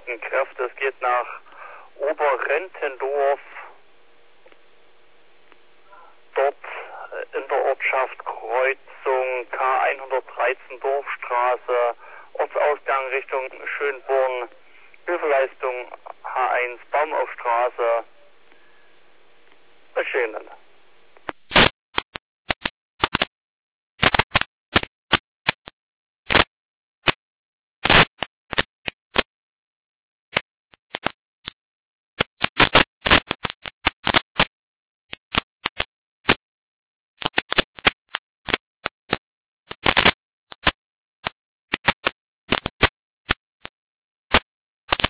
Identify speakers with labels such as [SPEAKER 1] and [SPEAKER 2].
[SPEAKER 1] vereinigten Kräfte. Es geht nach Oberrentendorf, dort in der Ortschaft Kreuzung K113 Dorfstraße, Ortsausgang Richtung Schönborn, Hilfeleistung H1 Baumaufstraße. Schönen.